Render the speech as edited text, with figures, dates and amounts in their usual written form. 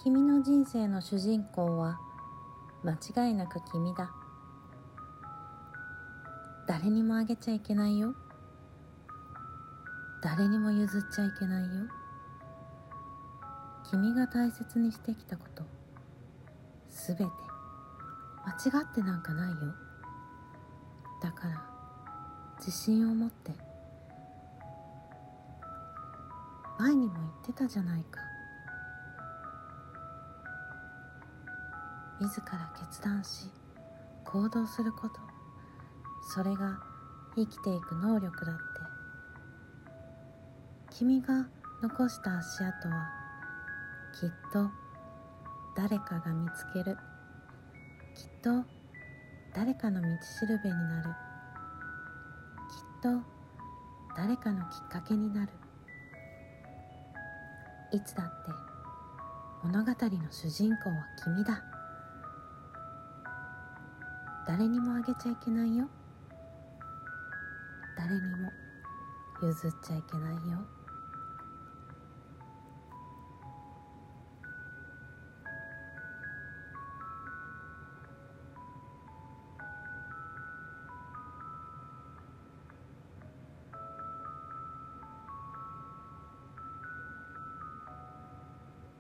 君の人生の主人公は間違いなく君だ。誰にもあげちゃいけないよ。誰にも譲っちゃいけないよ。君が大切にしてきたこと、すべて間違ってなんかないよ。だから自信を持って。前にも言ってたじゃないか。自ら決断し行動すること、それが生きていく能力だって。君が残した足跡はきっと誰かが見つける。きっと誰かの道しるべになる。きっと誰かのきっかけになる。いつだって物語の主人公は君だ。誰にもあげちゃいけないよ。誰にも譲っちゃいけないよ。